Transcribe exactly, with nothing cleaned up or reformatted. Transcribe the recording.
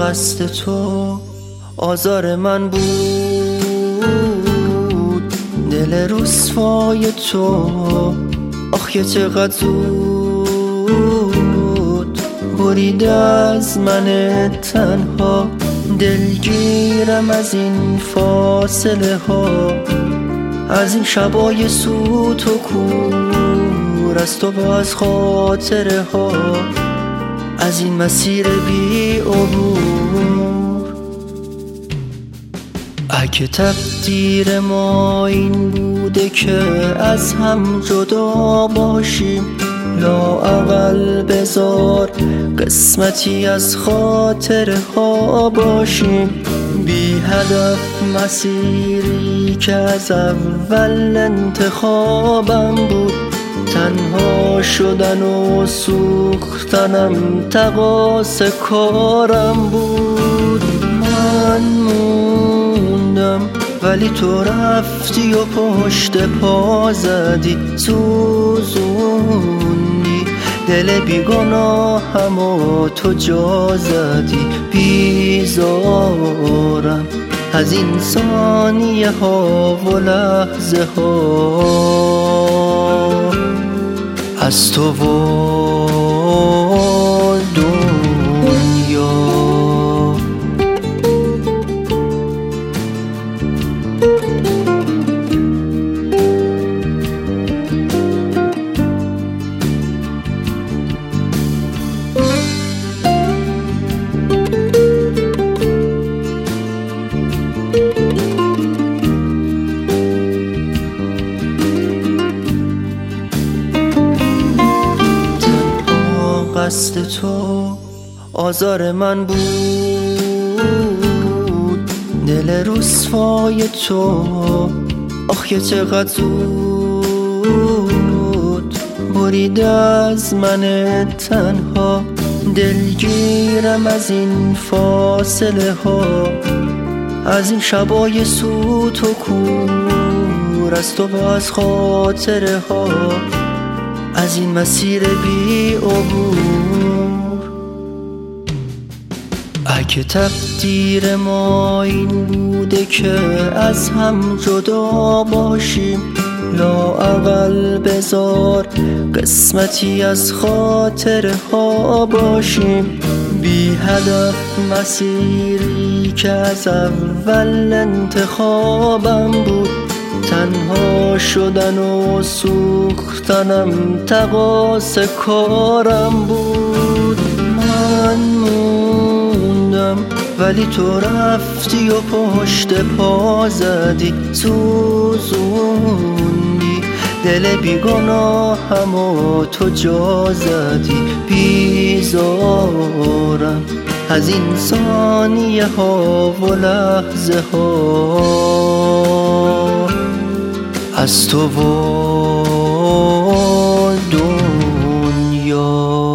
قصد تو آزار من بود، دل رسوای تو آخه چقدر زود برید از من تنها. دلگیرم از این فاصله ها، از این شبای سوت و کور، از تو و از خاطره ها، از این مسیر بی عبور. اگه تقدیر ما این بوده که از هم جدا باشیم، لااقل بذار قسمتی از خاطره ها باشیم. بی هدف مسیری که از اول انتخابم بود، تنها شدن و سوختنم تقاص کارم بود. من موندم ولی تو رفتی و پشت پا زدی، سوزوندی دل بیگناهم و تو جا زدی. بیزارم از این ثانیه ها و لحظه ها، از تو و دنیا. قصد تو آزار من بود، دل رسوای تو آخه چقدر زود برید از من تنها. دلگیرم از این فاصله ها، از این شبای سوت و کور، از تو و از خاطره ها، از این مسیر بی عبور. اگه تقدیر ما این بوده که از هم جدا باشیم، لااقل بذار قسمتی از خاطره ها باشیم. بی هدف مسیری که از اول انتخابم بود، تنها شدن و سوختنم تقاص کارم بود. من موندم ولی تو رفتی و پشت پا زدی، سوزوندی دل بیگناهم و تو جا زدی. بیزارم از این ثانیه ها و لحظه ها، از تو و دنیا.